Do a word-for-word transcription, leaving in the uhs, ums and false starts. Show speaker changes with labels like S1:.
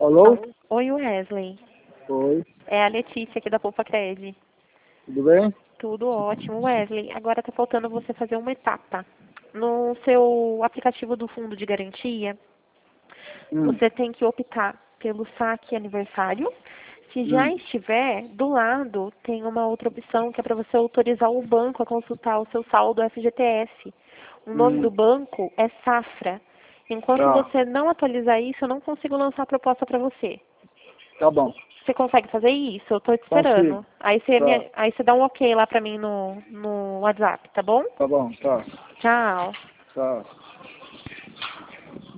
S1: Alô?
S2: Oi, Wesley.
S1: Oi,
S2: É a Letícia aqui da Poupa Cred.
S1: tudo bem?
S2: Tudo ótimo, Wesley. Agora tá faltando você fazer uma etapa. No seu aplicativo do fundo de garantia,
S1: Hum,
S2: você tem que optar pelo saque aniversário. Se já
S1: hum,
S2: estiver, do lado tem uma outra opção que é para você autorizar o banco a consultar o seu saldo F G T S. O nome
S1: hum,
S2: do banco é Safra. Enquanto
S1: tá,
S2: você não atualizar isso, eu não consigo lançar a proposta para você.
S1: tá bom,
S2: Você consegue fazer isso? Eu tô te
S1: consigo,
S2: esperando. Aí você,
S1: tá,
S2: me, aí você dá um ok lá pra mim no, no WhatsApp, tá bom?
S1: tá bom, tá,
S2: Tchau.
S1: tá.